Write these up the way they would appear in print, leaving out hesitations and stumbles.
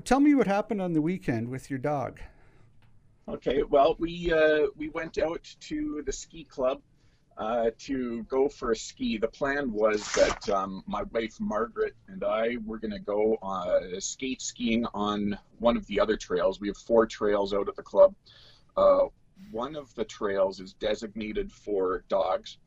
tell me what happened on the weekend with your dog. Okay, well, we went out to the ski club to go for a ski. The plan was that my wife Margaret and I were going to go skate skiing on one of the other trails. We have four trails out at the club. Uh, One of the trails is designated for dogs,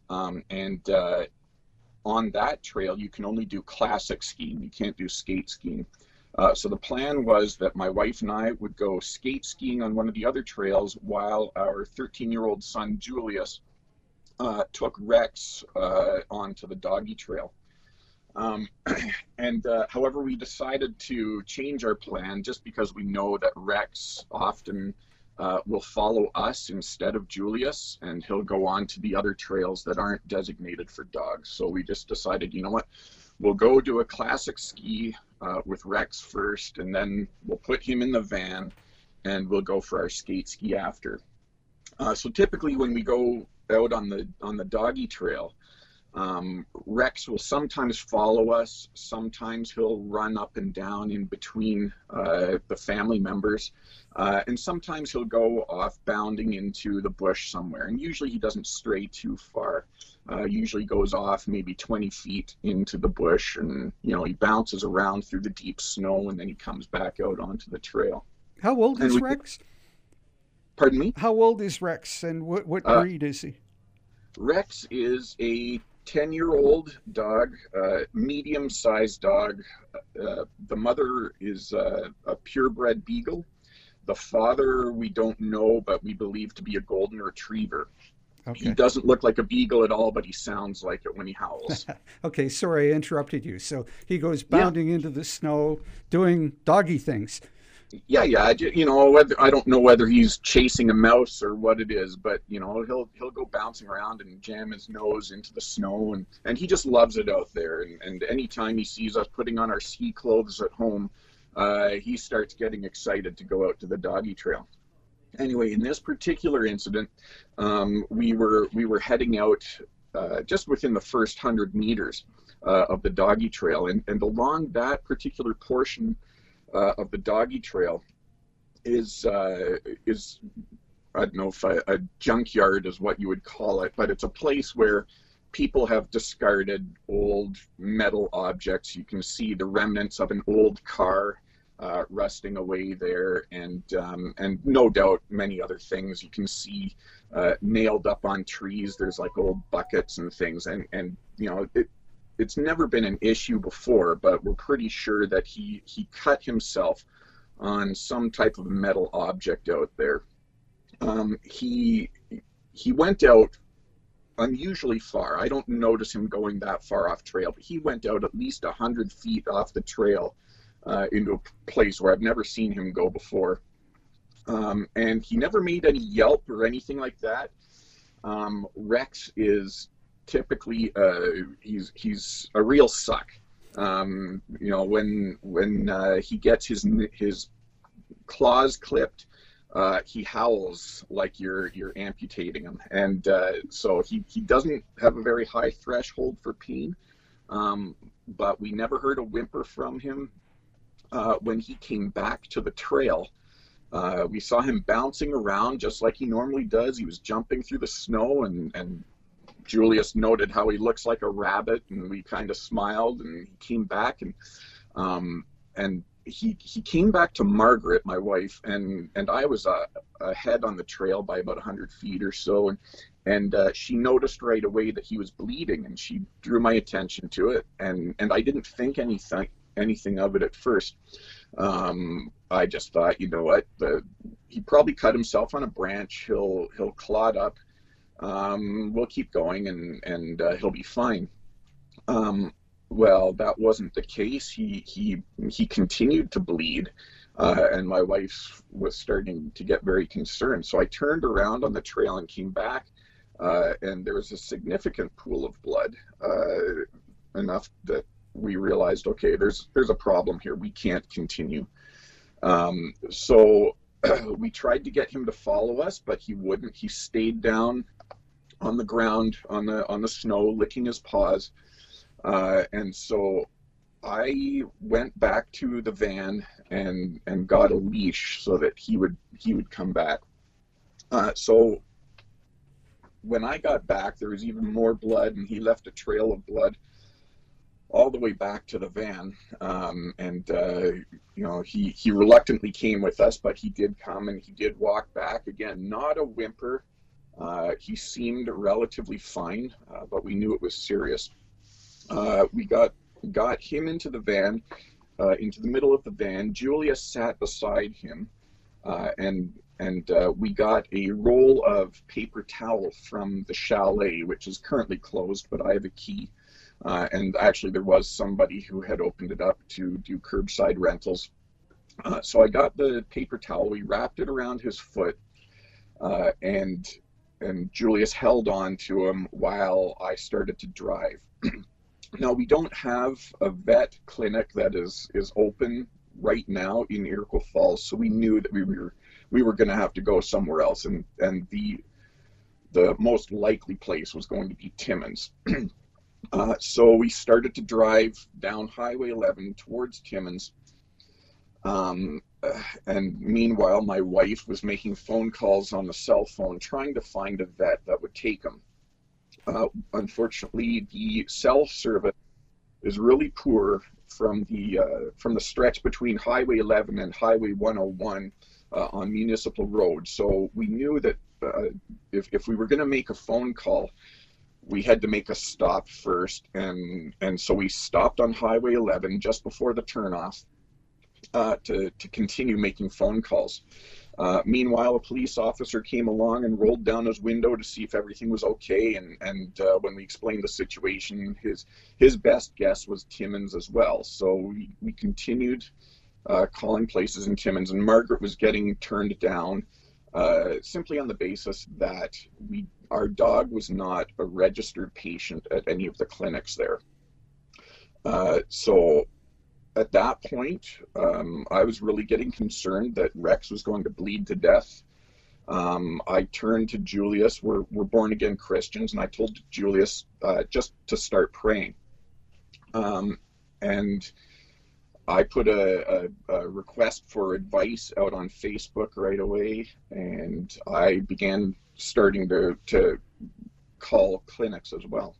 and on that trail you can only do classic skiing. You can't do skate skiing. So the plan was that my wife and I would go skate skiing on one of the other trails while our 13-year-old son Julius took Rex onto the doggy trail. Um, and however, we decided to change our plan just because we know that Rex often will follow us instead of Julius, and he'll go on to the other trails that aren't designated for dogs. So we just decided, you know what, we'll go do a classic ski with Rex first, and then we'll put him in the van, and we'll go for our skate ski after. So typically, when we go out on the doggy trail, Rex will sometimes follow us. Sometimes he'll run up and down in between the family members, and sometimes he'll go off bounding into the bush somewhere. And usually he doesn't stray too far. Usually goes off maybe 20 feet into the bush, and he bounces around through the deep snow, and then he comes back out onto the trail. How old And is we, Rex? pardon me. How old is Rex, and what Uh, breed is he? Rex is a 10-year-old dog, medium-sized dog. The mother is a purebred beagle. The father we don't know, but we believe to be a golden retriever. He Okay. doesn't look like a beagle at all, but he sounds like it when he howls. Okay, sorry I interrupted you. So he goes Yeah, bounding into the snow, doing doggy things. yeah, yeah. Whether I don't know whether he's chasing a mouse or what it is, but he'll go bouncing around and jam his nose into the snow, and he just loves it out there. And anytime he sees us putting on our ski clothes at home, he starts getting excited to go out to the doggy trail. Anyway, in this particular incident, we were heading out just within the first 100 meters of the doggy trail, and along that particular portion of the doggy trail is I don't know if a junkyard is what you would call it, but it's a place where people have discarded old metal objects. You can see the remnants of an old car rusting away there, and no doubt many other things. You can see nailed up on trees. There's like old buckets and things, and it's never been an issue before, but we're pretty sure that he cut himself on some type of metal object out there. He went out unusually far. I don't notice him going that far off trail, but he went out at least 100 feet off the trail into a place where I've never seen him go before. And he never made any yelp or anything like that. Rex is typically he's a real suck. When he gets his claws clipped, he howls like you're amputating him, and so he doesn't have a very high threshold for pain. But we never heard a whimper from him. When he came back to the trail, we saw him bouncing around just like he normally does. He was jumping through the snow, and Julius noted how he looks like a rabbit, and we kind of smiled, and he came back, and he came back to Margaret, my wife, and I was ahead on the trail by about 100 feet or so, and she noticed right away that he was bleeding, and she drew my attention to it, and I didn't think anything of it at first. I just thought, you know what, he probably cut himself on a branch. He'll clot up. We'll keep going, and he'll be fine. Well, that wasn't the case. He continued to bleed, and my wife was starting to get very concerned. So I turned around on the trail and came back, and there was a significant pool of blood, enough that we realized, okay, there's a problem here. We can't continue. So we tried to get him to follow us, but he wouldn't. He stayed down on the ground, on the snow, licking his paws. And so I went back to the van and got a leash so that he would come back. So when I got back, there was even more blood, and he left a trail of blood all the way back to the van. He reluctantly came with us, but he did come and he did walk back. Again, not a whimper. He seemed relatively fine, but we knew it was serious. We got him into the van, into the middle of the van. Julia sat beside him, and we got a roll of paper towel from the chalet, which is currently closed, but I have a key. And actually, there was somebody who had opened it up to do curbside rentals. So I got the paper towel. We wrapped it around his foot, and Julius held on to him while I started to drive. Now, we don't have a vet clinic that is open right now in Iroquois Falls, so we knew that we were going to have to go somewhere else, and the most likely place was going to be Timmins. So we started to drive down Highway 11 towards Timmins. And meanwhile, my wife was making phone calls on the cell phone, trying to find a vet that would take him. Unfortunately, the cell service is really poor from the stretch between Highway 11 and Highway 101 on Municipal Road. So we knew that if we were going to make a phone call, we had to make a stop first, and so we stopped on Highway 11 just before the turnoff to continue making phone calls. Meanwhile, a police officer came along and rolled down his window to see if everything was okay, and when we explained the situation, his best guess was Timmins as well. So we continued calling places in Timmins, and Margaret was getting turned down simply on the basis that our dog was not a registered patient at any of the clinics there. So at that point, I was really getting concerned that Rex was going to bleed to death. I turned to Julius. We're born again Christians, and I told Julius just to start praying. And I put a request for advice out on Facebook right away, and I began starting to call clinics as well.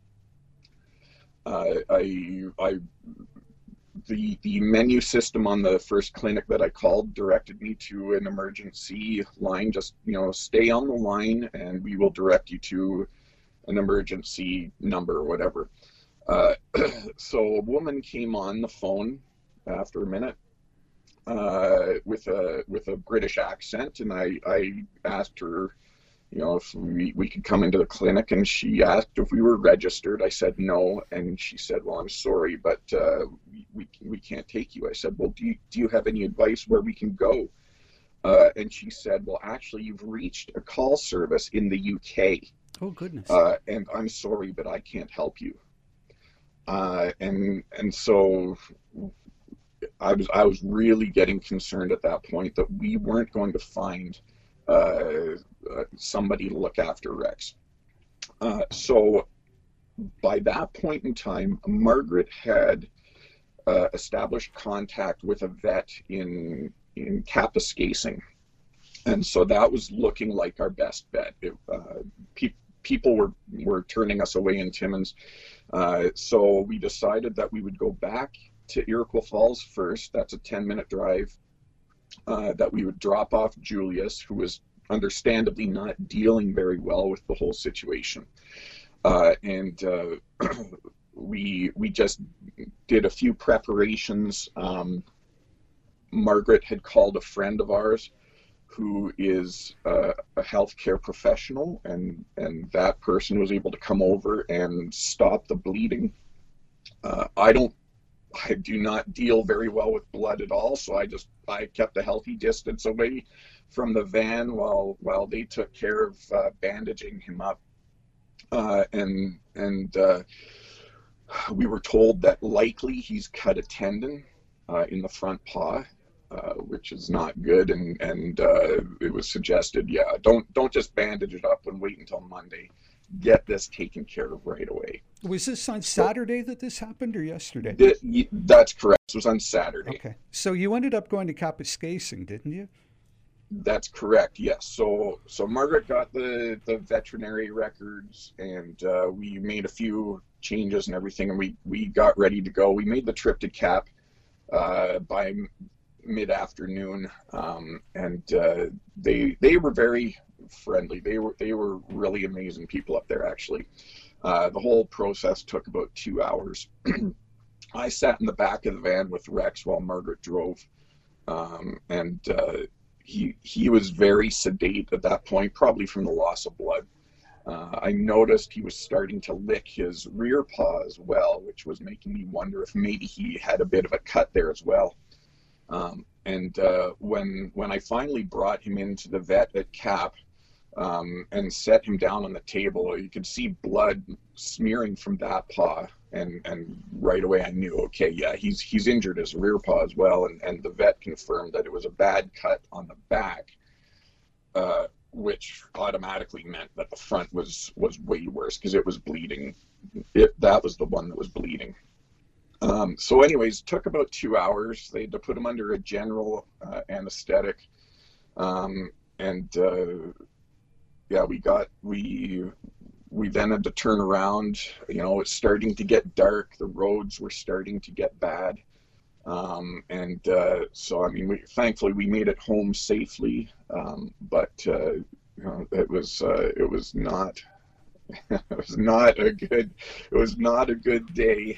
The menu system on the first clinic that I called directed me to an emergency line. Just, stay on the line and we will direct you to an emergency number or whatever. So a woman came on the phone after a minute with a British accent, and I asked her, if we could come into the clinic, and she asked if we were registered. I said no, and she said, well, I'm sorry, but we can't take you. I said, well, do you have any advice where we can go? And she said, well, actually, you've reached a call service in the UK. Oh, goodness. And I'm sorry, but I can't help you. And so I was really getting concerned at that point that we weren't going to find somebody to look after Rex. So by that point in time, Margaret had established contact with a vet in Kapuskasing, and so that was looking like our best bet. People were turning us away in Timmins, so we decided that we would go back to Iroquois Falls first. That's a 10-minute drive. That we would drop off Julius, who was understandably not dealing very well with the whole situation, and we just did a few preparations. Margaret had called a friend of ours who is a healthcare professional, and that person was able to come over and stop the bleeding. I do not deal very well with blood at all, so I kept a healthy distance away from the van while they took care of bandaging him up. And we were told that likely he's cut a tendon in the front paw, which is not good. And it was suggested, don't just bandage it up and wait until Monday. Get this taken care of right away. Was this on So Saturday that this happened or yesterday? that's correct. This was on Saturday. Okay. So you ended up going to Kapuskasing, didn't you? That's correct. Yes. So Margaret got the veterinary records, and we made a few changes and everything, and we got ready to go. We made the trip to Cap by mid-afternoon, and they were very friendly. They were really amazing people up there. Actually, the whole process took about 2 hours. I sat in the back of the van with Rex while Margaret drove, and he was very sedate at that point, probably from the loss of blood. I noticed he was starting to lick his rear paw as well, which was making me wonder if maybe he had a bit of a cut there as well. And when I finally brought him into the vet at Cap, and set him down on the table, you could see blood smearing from that paw, and right away I knew, okay, yeah, he's injured his rear paw as well, and the vet confirmed that it was a bad cut on the back, which automatically meant that the front was way worse because it was bleeding. That was the one that was bleeding. So anyways, it took about 2 hours. They had to put him under a general anesthetic, and yeah, we then had to turn around. It's starting to get dark. The roads were starting to get bad, and so I mean, thankfully we made it home safely. But it was not it was not a good day.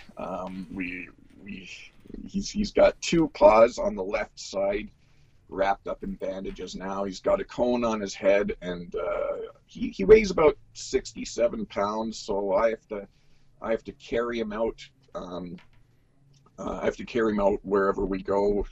He's got two paws on the left side wrapped up in bandages now. He's got a cone on his head, and he weighs about 67 pounds, so I have to carry him out. I have to carry him out wherever we go,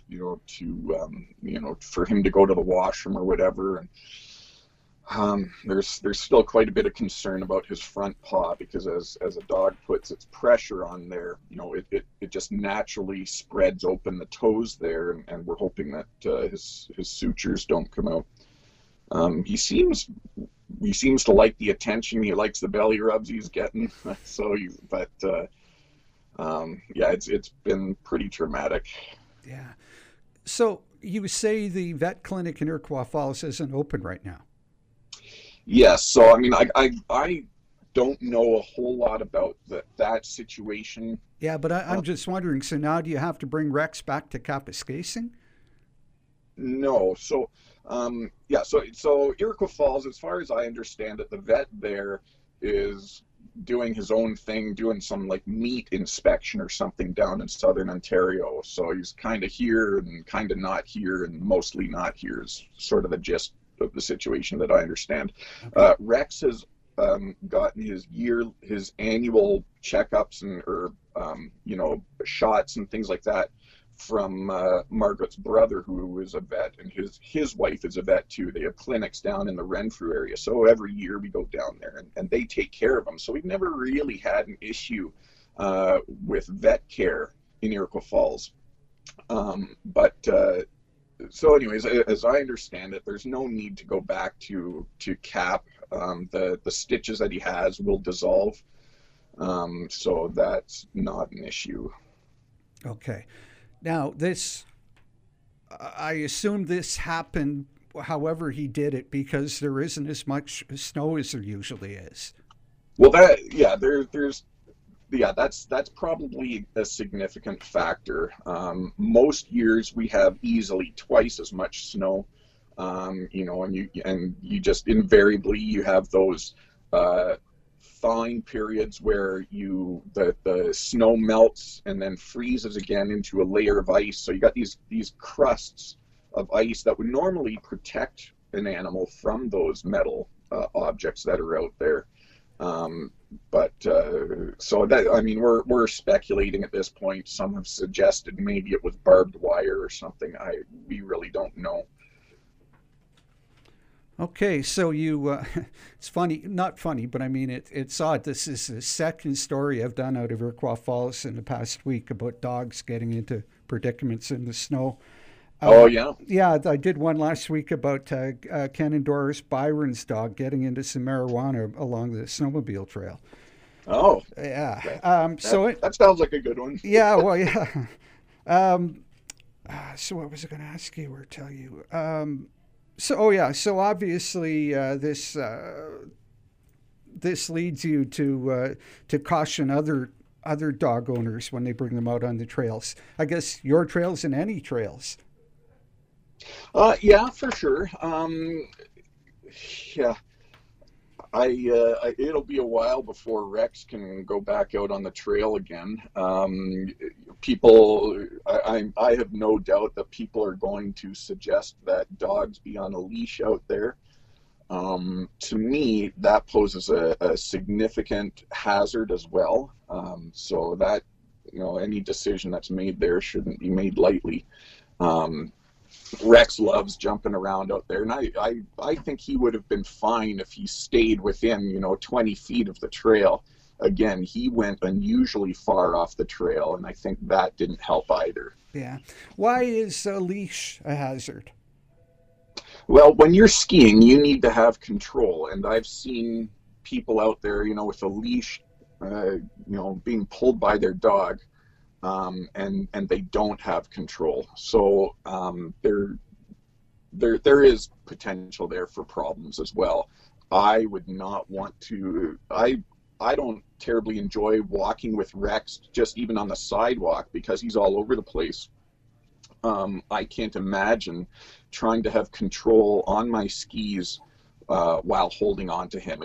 for him to go to the washroom or whatever. And there's still quite a bit of concern about his front paw, because as a dog puts its pressure on there, it just naturally spreads open the toes there, and we're hoping that his sutures don't come out. He seems to like the attention. He likes the belly rubs he's getting. Yeah, it's been pretty traumatic. Yeah. So you say the vet clinic in Iroquois Falls isn't open right now? Yes. So I mean, I don't know a whole lot about that situation. Yeah, but I'm just wondering, so now do you have to bring Rex back to Kapuskasing? No. So yeah. So Iroquois Falls, as far as I understand it, the vet there is doing his own thing, doing some like meat inspection or something down in southern Ontario. So he's kind of here and kind of not here, and mostly not here is sort of the gist of the situation that I understand. Okay. Rex has gotten his annual checkups or shots and things like that from Margaret's brother, who is a vet, and his wife is a vet too. They have clinics down in the Renfrew area, so every year we go down there, and they take care of them. So we've never really had an issue with vet care in Iroquois Falls. So anyways, as I understand it, there's no need to go back to Cap. The stitches that he has will dissolve, so that's not an issue. Okay. Now, I assume this happened however he did it, because there isn't as much snow as there usually is. Well, that's probably a significant factor. Most years we have easily twice as much snow, and you just invariably you have those thawing periods where the snow melts and then freezes again into a layer of ice. So you got these crusts of ice that would normally protect an animal from those metal objects that are out there. So that, I mean, we're speculating at this point. Some have suggested maybe it was barbed wire or something. We really don't know. Okay, so it's funny, not funny, but I mean, it's odd. This is the second story I've done out of Iroquois Falls in the past week about dogs getting into predicaments in the snow. Oh, yeah? Yeah, I did one last week about Ken and Doris Byron's dog getting into some marijuana along the snowmobile trail. Oh, Yeah. that So it, that sounds like a good one. yeah, well, yeah. Um, so what was I going to ask you or tell you? So, oh yeah. So obviously, this leads you to caution other dog owners when they bring them out on the trails. I guess your trails and any trails. Yeah, for sure. Yeah, it'll be a while before Rex can go back out on the trail again. People, I have no doubt that people are going to suggest that dogs be on a leash out there. To me, that poses a significant hazard as well. So that, any decision that's made there shouldn't be made lightly. Um, Rex loves jumping around out there, and I think he would have been fine if he stayed within, 20 feet of the trail. Again, he went unusually far off the trail, and I think that didn't help either. Yeah. Why is a leash a hazard? Well, when you're skiing, you need to have control, and I've seen people out there, with a leash, being pulled by their dog, and they don't have control. So there is potential there for problems as well. I would not want to. I don't terribly enjoy walking with Rex, just even on the sidewalk, because he's all over the place. I can't imagine trying to have control on my skis while holding on to him.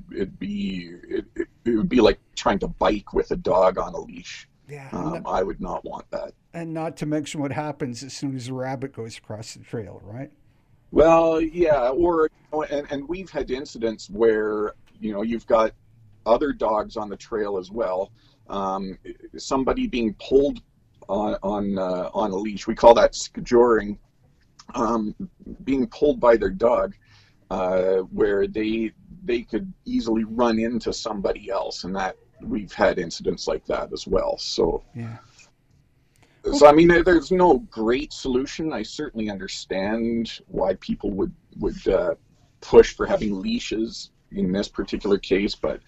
It would be like trying to bike with a dog on a leash. Yeah. I would not want that. And not to mention what happens as soon as a rabbit goes across the trail, right? Well, yeah, and we've had incidents where you've got other dogs on the trail as well. Somebody being pulled on a leash. We call that skijoring. Being pulled by their dog, where they could easily run into somebody else, and that we've had incidents like that as well. So Yeah. I mean, there's no great solution. I certainly understand why people would push for having leashes in this particular case, but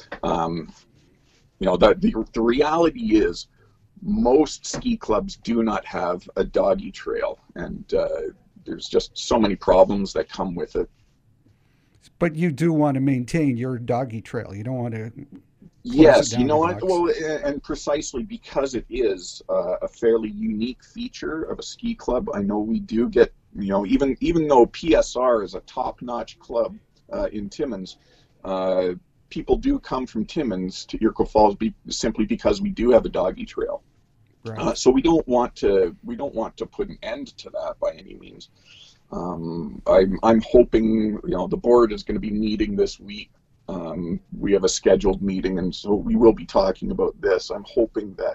the reality is most ski clubs do not have a doggy trail, and there's just so many problems that come with it. But you do want to maintain your doggy trail. You don't want to close it Yes, you down know to what? dogs. Well, and precisely because it is a fairly unique feature of a ski club, I know we do get, even though PSR is a top-notch club in Timmins, people do come from Timmins to Iroquois Falls simply because we do have a doggy trail. Right. So we don't want to put an end to that by any means. I'm hoping, the board is going to be meeting this week. We have a scheduled meeting, and so we will be talking about this. I'm hoping that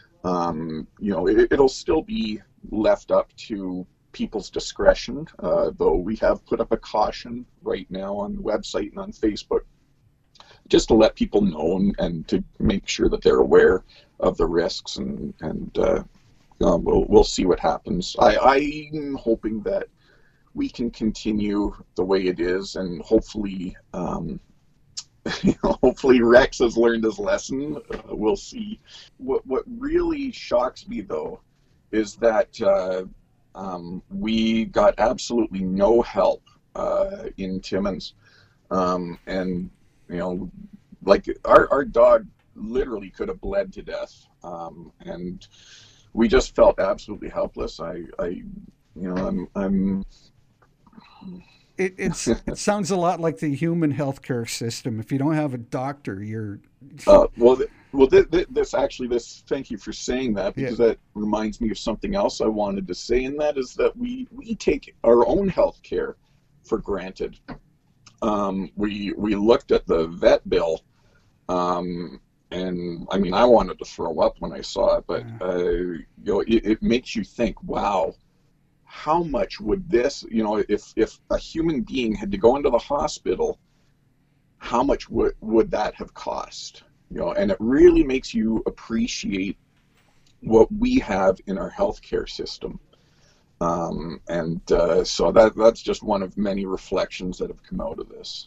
it'll still be left up to people's discretion, though we have put up a caution right now on the website and on Facebook, just to let people know and to make sure that they're aware of the risks, and we'll see what happens. I'm hoping that we can continue the way it is, and hopefully hopefully Rex has learned his lesson. We'll see. What really shocks me though is that we got absolutely no help in Timmins, and like our dog literally could have bled to death, and we just felt absolutely helpless. I'm It sounds a lot like the human healthcare system. If you don't have a doctor, you're this. Thank you for saying that, yeah. because that reminds me of something else I wanted to say, and that is that we take our own health care for granted. We looked at the vet bill, and I mean, I wanted to throw up when I saw it, but it makes you think, wow, how much would this, if a human being had to go into the hospital, how much would that have cost? And it really makes you appreciate what we have in our healthcare system. So that's just one of many reflections that have come out of this.